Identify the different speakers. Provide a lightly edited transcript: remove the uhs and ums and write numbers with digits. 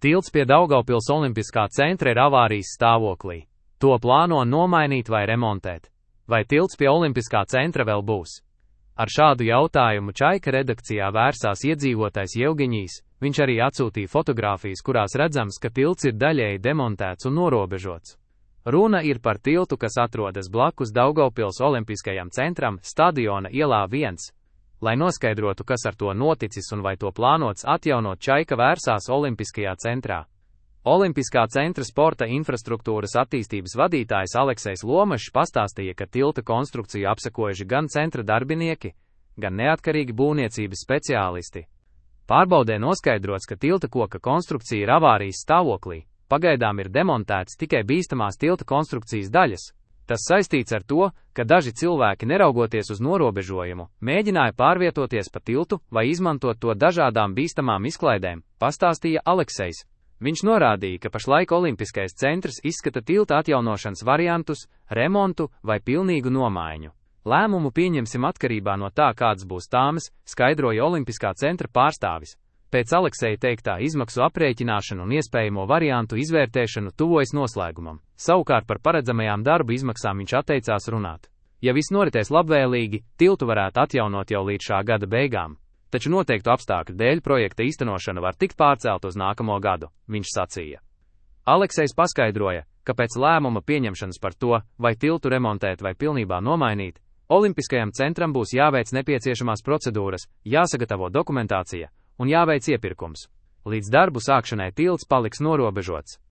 Speaker 1: Tilts pie Daugavpils Olimpiskā centra ir avārijas stāvoklī. To plāno nomainīt vai remontēt. Vai tilts pie Olimpiskā centra vēl būs? Ar šādu jautājumu Čaika redakcijā vērsās iedzīvotājs Jevgeņijs. Viņš arī atsūtīja fotogrāfijas, kurās redzams, ka tilts ir daļēji demontēts un norobežots. Runa ir par tiltu, kas atrodas blakus Daugavpils Olimpiskajam centram, Stadiona ielā 1. Lai noskaidrotu, kas ar to noticis un vai to plānots atjaunot, Čaika vērsās Olimpiskajā centrā. Olimpiskā centra sporta infrastruktūras attīstības vadītājs Aleksejs Lomašs pastāstīja, ka tilta konstrukciju apsekojuši gan centra darbinieki, gan neatkarīgi būvniecības speciālisti. Pārbaudē noskaidrots, ka tilta koka konstrukcija ir avārijas stāvoklī, pagaidām ir demontēts tikai bīstamās tilta konstrukcijas daļas. Tas saistīts ar to, ka daži cilvēki, neraugoties uz norobežojumu, mēģināja pārvietoties pa tiltu vai izmantot to dažādām bīstamām izklaidēm, pastāstīja Aleksejs. Viņš norādīja, ka pašlaik Olimpiskais centrs izskata tilta atjaunošanas variantus, remontu vai pilnīgu nomaiņu. Lēmumu pieņemsim atkarībā no tā, kādas būs tāmas, skaidroja Olimpiskā centra pārstāvis. Pēc Alekseja teiktā izmaksu aprēķināšanu un iespējamo variantu izvērtēšanu tuvojas noslēgumam. Savukārt par paredzamajām darbu izmaksām viņš atteicās runāt. Ja viss noritēs labvēlīgi, tiltu varētu atjaunot jau līdz šā gada beigām. Taču noteiktu apstākļu dēļ projekta īstenošana var tikt pārcelt uz nākamo gadu, viņš sacīja. Aleksejs paskaidroja, ka pēc lēmuma pieņemšanas par to, vai tiltu remontēt vai pilnībā nomainīt, Olimpiskajam centram būs jāveic nepieciešamās procedūras, jāsagatavo dokumentācija un jāveic iepirkums. Līdz darbu sākšanai tilts paliks norobežots.